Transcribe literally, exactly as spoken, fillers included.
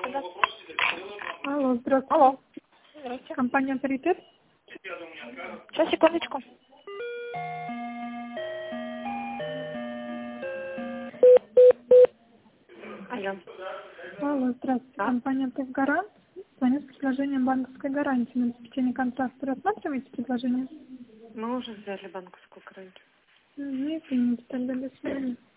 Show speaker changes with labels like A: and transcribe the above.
A: Да.
B: Алло, здравствуйте.
A: Алло. Здравствуйте.
B: Компания «Авторитет».
A: Сейчас, секундочку. Алло.
B: Алло, здравствуйте.
A: Да.
B: Компания «Товгарант». Звоню с предложением банковской гарантии на обеспечение контракта. Рассматриваете предложение?
A: Мы уже взяли банковскую гарантию.
B: Ну, извините, тогда до свидания.